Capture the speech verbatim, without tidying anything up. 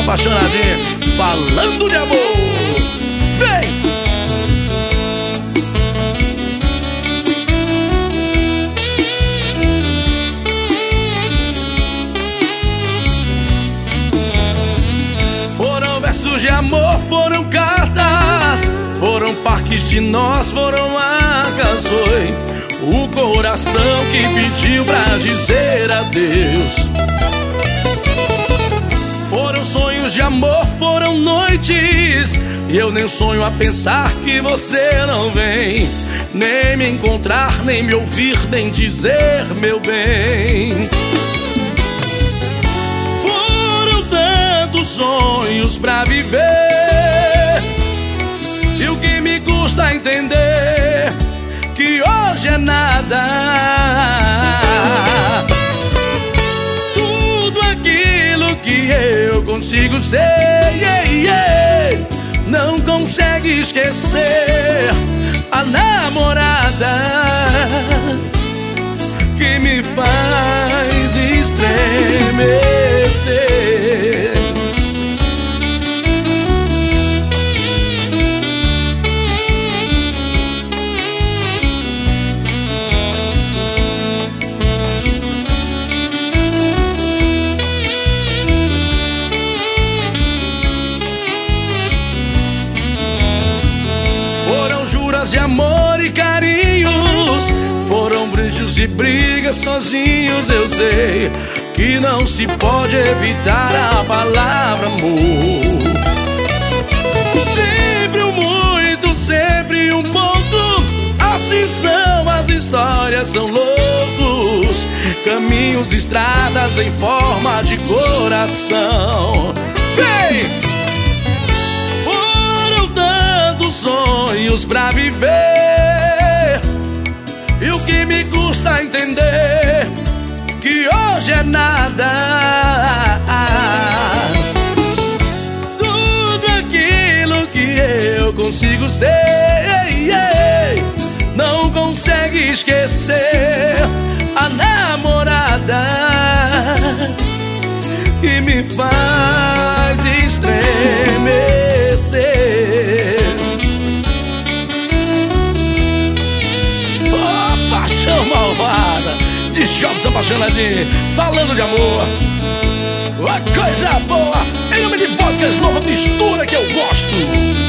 Apaixonadinho, falando de amor. Vem! Foram versos de amor, foram cartas, foram parques de nós, foram marcas. Foi o coração que pediu pra dizer adeus. Foram sonhos de amor, foram noites, e eu nem sonho a pensar que você não vem, nem me encontrar, nem me ouvir, nem dizer meu bem. Foram tantos sonhos pra viver, e o que me custa entender que hoje é nada. Tudo aquilo que eu consigo ser, yeah, yeah, não consegue esquecer a namorada que me faz estremecer. De amor e carinhos, foram beijos e brigas sozinhos. Eu sei que não se pode evitar a palavra amor. Sempre um muito, sempre um pouco, assim são as histórias, são loucos caminhos, estradas em forma de coração. Hey! Sonhos pra viver, e o que me custa entender que hoje é nada. Tudo aquilo que eu consigo ser, não consegue esquecer a namorada que me faz estremecer. Malvada de Jobs Apaixonadinho, falando de amor. Uma coisa boa, em nome de vodka, nova mistura que eu gosto.